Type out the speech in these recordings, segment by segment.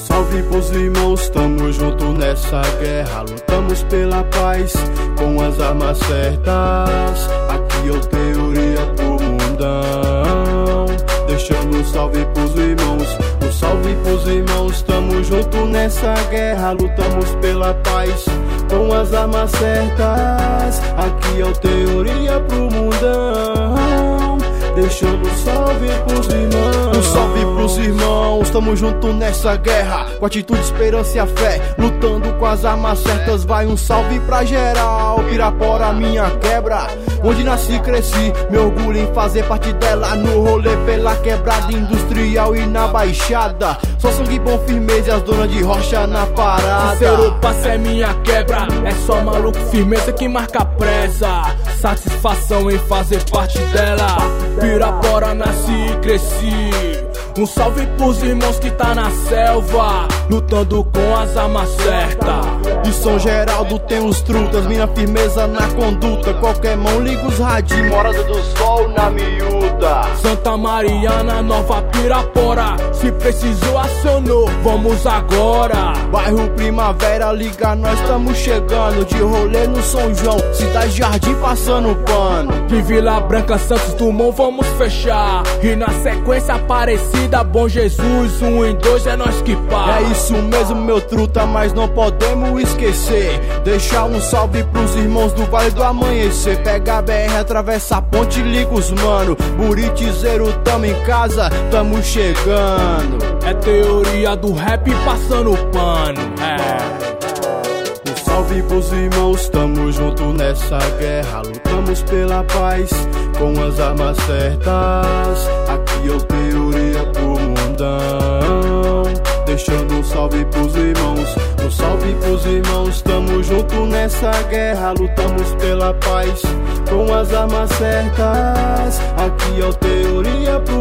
Salve pros irmãos, tamo junto nessa guerra. Lutamos pela paz com as armas certas. Aqui eu teoria pro mundão, deixando um salve pros irmãos. Um salve pros irmãos, tamo junto nessa guerra. Lutamos pela paz com as armas certas. Aqui eu teoria pro mundão, deixando um salve pros irmãos. Um salve pros irmãos, tamo junto nessa guerra, com atitude, esperança e a fé, lutando com as armas certas. Vai um salve pra geral, Pirapora minha quebra, onde nasci e cresci, me orgulho em fazer parte dela. No rolê pela quebrada industrial e na baixada, só sangue bom, firmeza e as donas de rocha na parada. Sincero, passe é minha quebra, é só maluco, firmeza que marca presa. Satisfação em fazer parte dela. Pirapora nasci e cresci. Um salve pros irmãos que tá na selva, lutando com as armas certas. De São Geraldo tem os trutas, minha firmeza na conduta. Qualquer mão liga os radinhos, Morada do Sol na miúda. Santa Mariana, Nova Pirapora, se precisou acionou, vamos agora. Bairro Primavera, liga, nós estamos chegando. De rolê no São João, Cidade Jardim passando pano. De Vila Branca, Santos Dumont, vamos fechar. E na sequência Aparecida, Bom Jesus, 1 e 2 é nós que pá. É isso mesmo, meu truta, mas não podemos esquecer. Deixar um salve pros irmãos do Vale do Amanhecer. Pega a BR, atravessa a ponte e liga os mano. Buritizeiro, tamo em casa, tamo chegando. É teoria do rap passando pano. Um salve pros irmãos, tamo junto nessa guerra. Lutamos pela paz com as armas certas. Aqui eu teoria pro mundão, deixando um salve pros irmãos. Um salve pros irmãos, tamo junto nessa guerra. Lutamos pela paz com as armas certas. Aqui eu teoria pro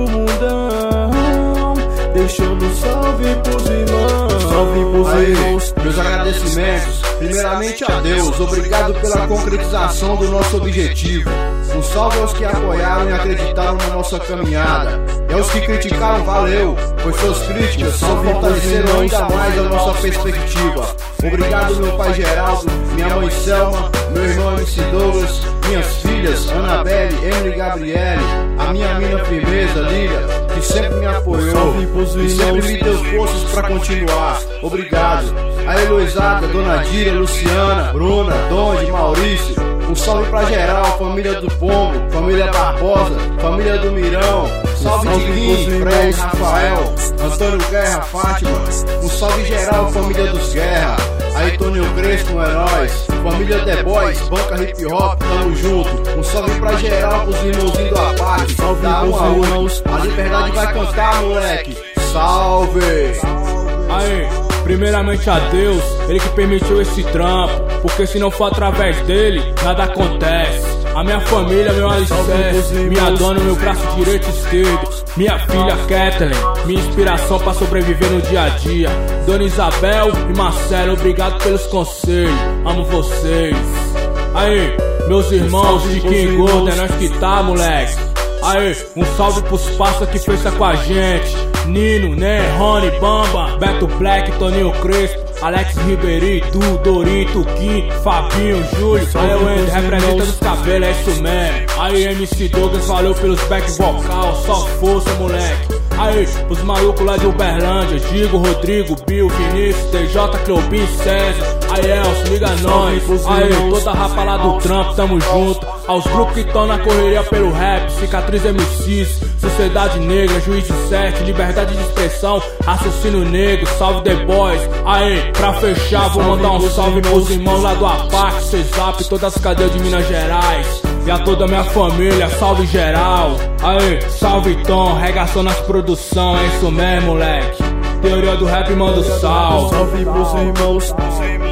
mundão, deixando um salve pros irmãos. Salve pros irmãos, meus agradecimentos primeiramente a Deus, obrigado pela concretização do nosso objetivo. Um salve aos que apoiaram e acreditaram na nossa caminhada. E aos que criticaram, valeu, pois suas críticas só fortaleceram ainda mais a nossa perspectiva. Obrigado meu pai Geraldo, minha mãe Selma, meu irmão MC Douglas, minhas filhas Anabelle, Emily e Gabriele, a minha mina Firmeza, Lília, que sempre me apoiou e sempre me deu forças pra continuar. Obrigado. A Heloisada, Dona Dília, Luciana, Bruna, Donde, Maurício. Um salve pra geral, família do Pombo, família Barbosa, família do Mirão. Salve Diguinho, Fred, Rafael, Antônio Guerra, Fátima. Um salve geral, família dos Guerra. Aí Toninho Crespo, é nóis. Família The Boys, banca hip hop, tamo junto. Um salve pra geral, pros irmãozinhos do APAC. Salve pros irmãos, a liberdade vai cantar, moleque. Salve! Aí, primeiramente a Deus, Ele que permitiu esse trampo, porque se não for através dele, nada acontece. A minha família, meu alicerce, minha dona, meu braço direito e esquerdo, minha filha Kathleen, minha inspiração pra sobreviver no dia a dia. Dona Isabel e Marcelo, obrigado pelos conselhos, amo vocês. Aí, meus irmãos, Chiquinho e Gordo, é nós que tá, moleque. Aí, um salve pros parça que fez com a gente. Nino, Né, Rony, Bamba, Beto Black, Toninho Crespo, Alex Ribeirinho, Du, Dorito, Kim, Fabinho, Júlio. Aí o Andy representa dos cabelos, é isso mesmo. Aí MC Douglas, valeu pelos back vocal, só força, moleque. Aí, os malucos lá de Uberlândia, Digo, Rodrigo, Bill, Vinícius, DJ, Cleobin, César. Aí Elcio, liga nós. Aí, toda a rapa lá do trampo, tamo junto. Aos grupos que tão na correria pelo rap, Cicatriz MCs, Sociedade Negra, Juiz de 7, Liberdade de Expressão, Raciocínio Negro, Salve The Boys. Aí, pra fechar, vou mandar um salve pros irmãos lá do APAC, CESAP, todas as cadeias de Minas Gerais. E a toda a minha família, salve geral. Aí, salve Tom, regação nas produção, é isso mesmo, moleque. Teoria do rap, manda o salve. Salve pros irmãos.